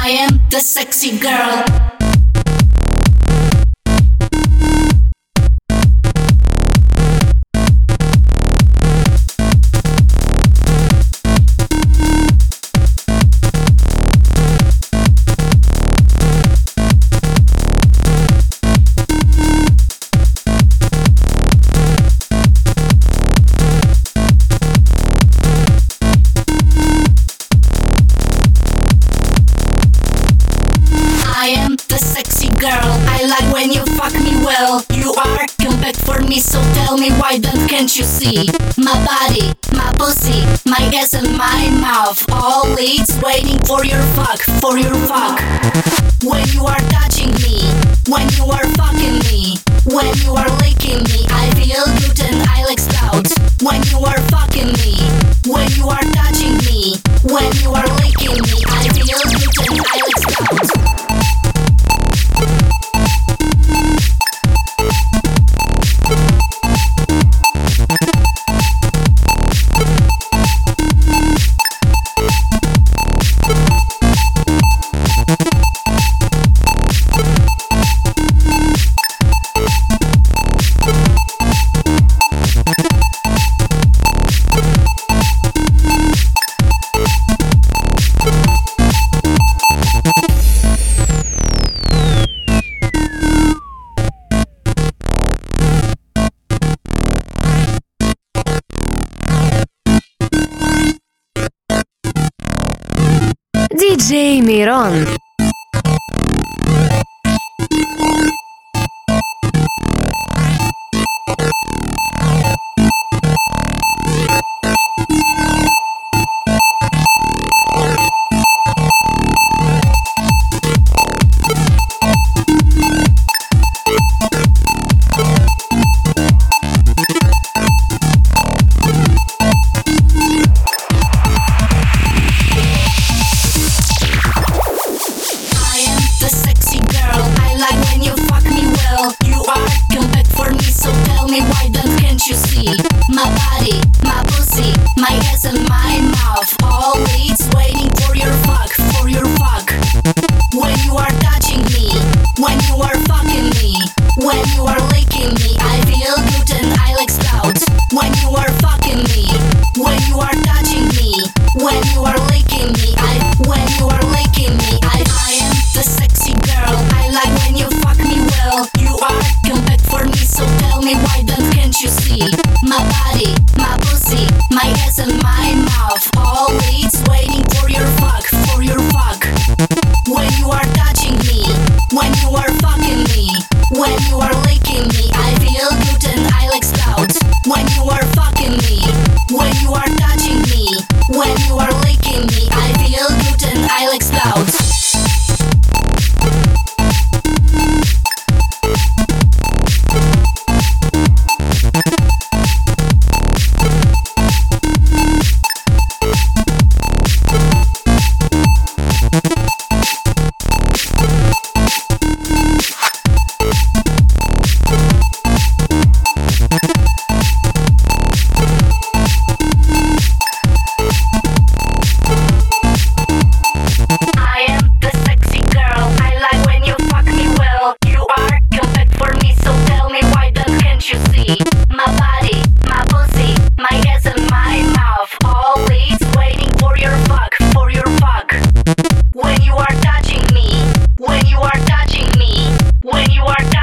I am the sexy girl. I like when you fuck me well. You are compact for me, so tell me why then can't you see? My body, my pussy, my ass and my mouth, all it's waiting for your fuck, for your fuck. When you are touching me, when you are fucking me, when you are licking me, I feel good and I like stout. When you are fucking me, when you are touching me, when you are licking me, I feel good and I like stout. DJ Miron. When you are touching me, when you are touching me, when you are